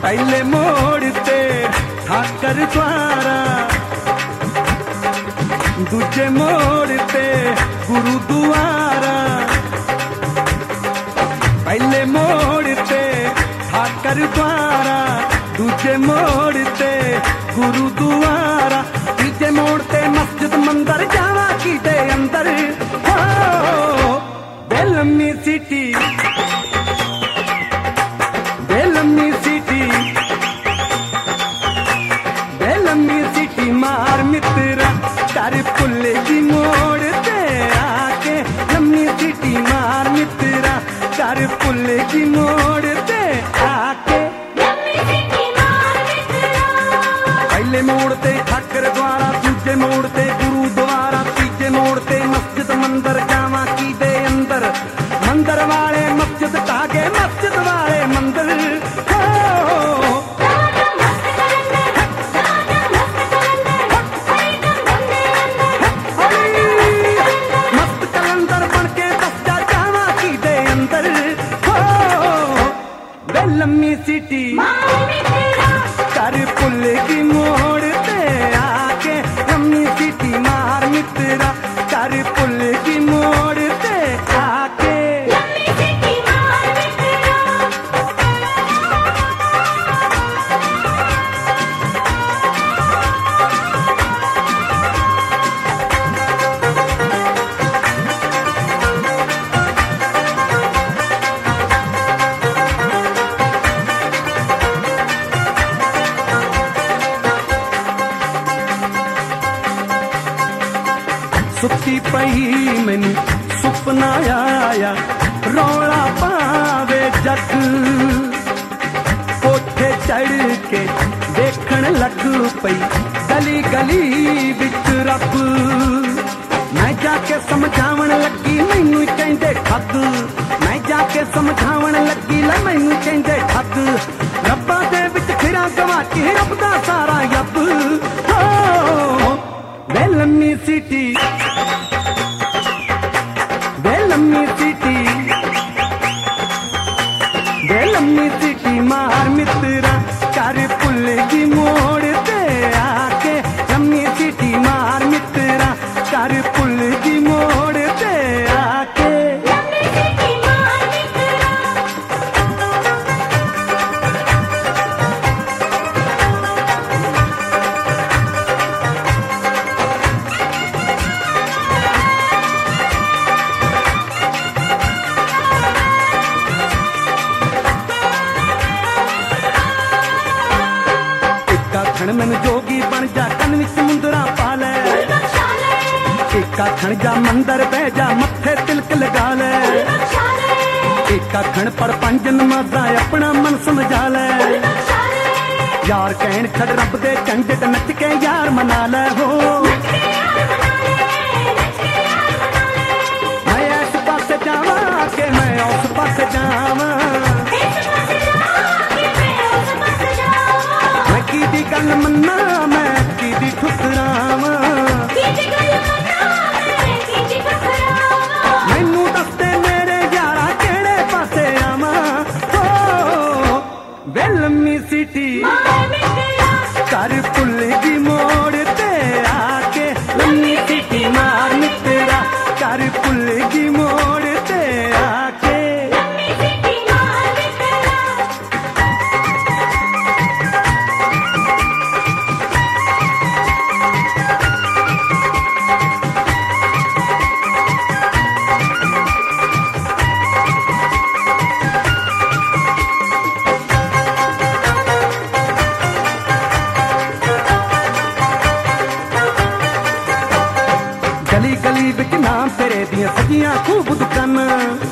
पहले मोड़ ते ठाकर द्वारा, दूजे मोड़ ते गुरुद्वारा। पहले मोड़ ते ठाकर द्वारा, दूजे मोड़ ते गुरुद्वारा, तीजे मोड़ ते मस्जिद मंदिर जावा की दे अंदर। हो बेलम्मी सिटी, बेलम्मी सिटी, बेलम्मी सिटी मार मित्रा कर पुल की मोड़ ते आके। लम्मी सिटी मार मित्रा कर पुल की मोड़ ते आके। पहले मोड़ ते ठाकर द्वारा, दूजे मोड़ ते गुरुद्वारा, तीजे मोड़ ते मस्जिद मंदिर जावा की दे अंदर। मंदिर वाले मस्जिद तागे, मस्जिद वाले मंदिर। मस्त कलंदर बन के बस जा जावा की दे अंदर। बेलम्मी सिटी कर पुल की मोड़ ते आके। लम्मी सिटी मार मित्रा कर पुल की मोड़ ते आके। सुती पई मैनू सुपना आया, रौला पावे जग। कोठे चढ़ के देखण लग पई गली गली विच रब। मैं जाके समझावन लगी मैनू कहंदे ठग। मैं जाके समझावन लगी ला मैनू कहंदे ठग। रब्बा दे विच फिरां गवाची रब दा सारा यब। हो बेलम्मी सिटी, बेलम्मी सिटी, बेलम्मी सिटी मार मित्रा कर पुल की मोड़ ते आके। लम्मी सिटी मार मित्रा कर पुल की मोड़ ते आके। मैनू जोगी बन जा कन विच मुंदरा पा ले। एक आखण जा मंदिर बह जा मत्थे तिलक लगा ले। एक आखण पढ़ पंज नमाज़ां अपना मन समझा ले। यार कहण खड़ रब दे झंडे नच के यार मना ले। हो मैं इस पासे जावा के मैं उस पासे जावा। कीदी गल मन्ना मैं कीदी ठुकरावा। मैनू दसदे मेरे यारा केड़े पासे आवा। हो बेलम्मी सिटी कर पुल की मोड़ ते आके। लम्मी सिटी मार मित्रा कर पुल की मोड़ ते आके। गली गली विच नाम तेरे दियां सजियां खूब दुकानां।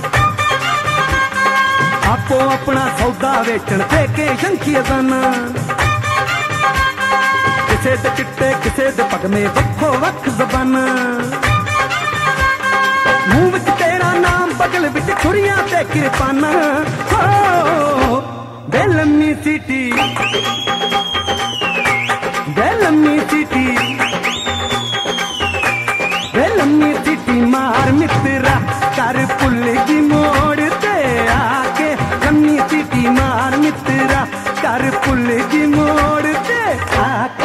आपो अपना सौदा वेचण दे के शंखी अजाना। किसे दे चिट्टे किसे दे पगमे वक्खो वक्ख ज़बाना। मुंह विच तेरा नाम बगल विच छुरियां ते किरपाना। हो बेलम्मी सिटी, बेलम्मी सिटी, बेलम्मी सिटी मार मित्रा कर पुल की मोड़ ते आके। लम्मी सिटी मार मित्रा कर गई मोड़ ते आके।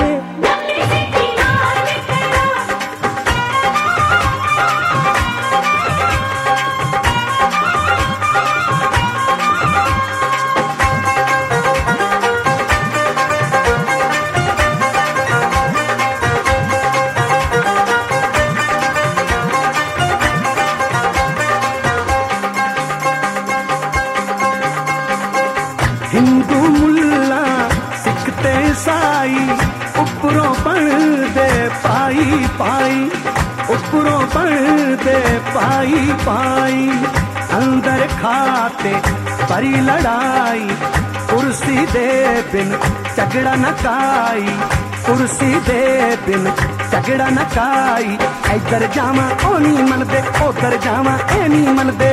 हिंदू मुल्ला सिख ते ईसाई उपरों पढ़दे पाई पाई, उपरों पढ़दे पाई पाई। अंदर खाते परी लड़ाई, कुर्सी दे बिन झगड़ा न काई, कुर्सी दे बिन झगड़ा न काई। इधर जावा ओ नहीं मनदे, उधर जावा ए नहीं मनदे,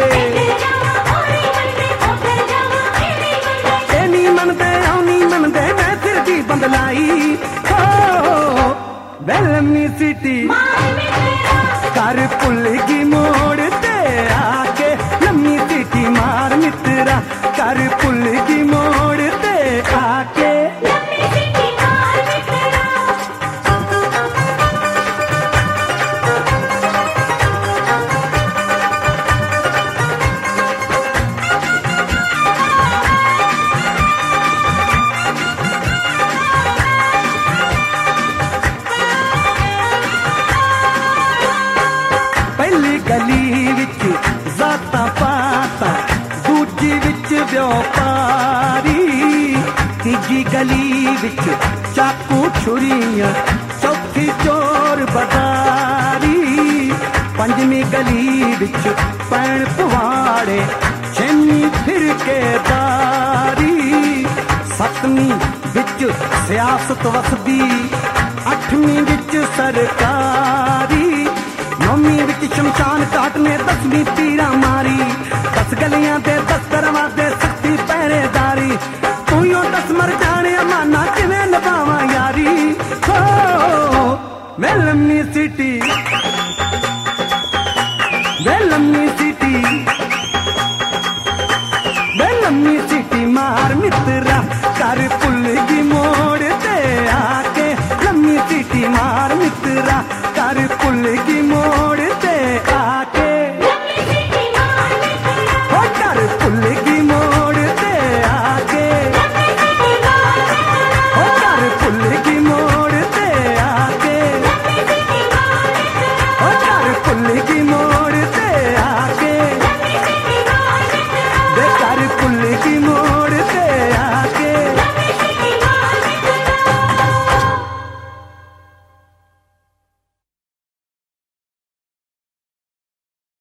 मैं फिर भी बंदलाई। हो लम्मी सिटी कर पुलगी मोड़ ते आके, लम्मी सिटी मार मित्रा कर पुलगी मोड़ ते आके। गली विच जाता पाता, दूजी विच व्यापारी, तीजी गली विच चाकू छुरियां, चौथी चोर बाजारी, पंजवीं गली विच पैण पुवाड़े, छेवीं फिर के दारी, सतवीं विच सियासत वसदी, अठवीं विच सरकारी, नौवीं विच शमशान घाट ने 10वीं तीरा मारी, 10 गलियां दे 10 दरवाजे सख्ती पहरेदारी। तू यो 10 मर जाने माना किवें निभावां यारी। हो वे लम्मी सिटी, वे लम्मी सिटी, वे लम्मी सिटी मार मित्रा कर पुल